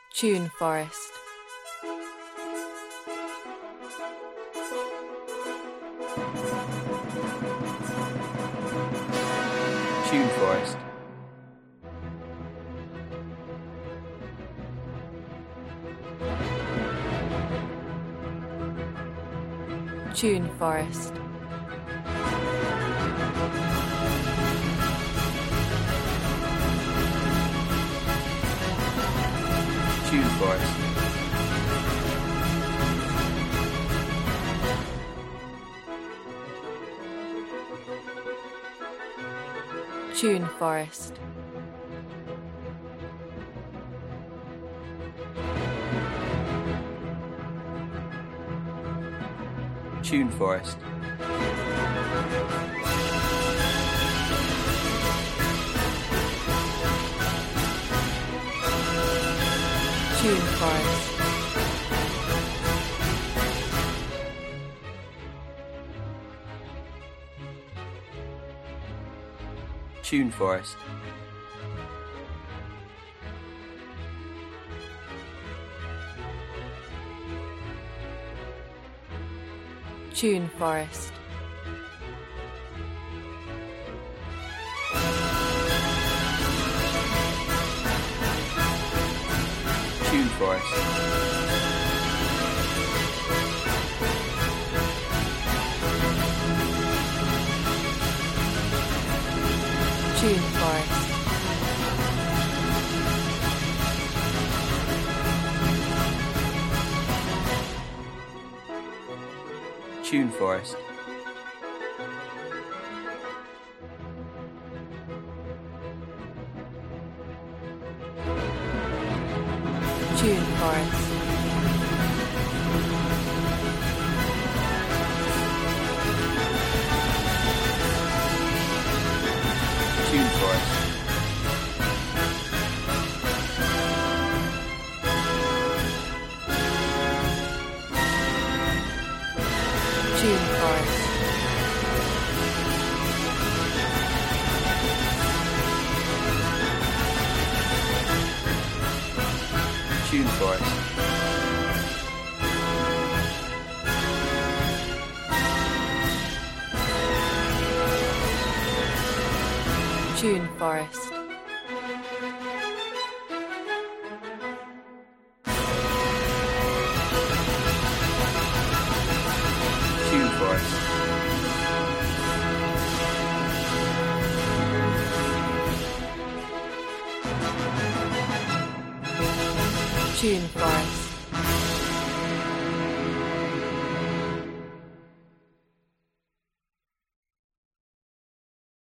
Tune Forest. Tune Forest. Tune Forest. Tune Forest. Tune Forest. Tune Forest. Tune Forest. Tune Forest. Tune Forest. Tune Forest. Tune Forest. Tune Forest. Tune Forest. Tune Forest. Tune Forest. Tune Forest. Tune Forest. Tune Forest. Tune Forest.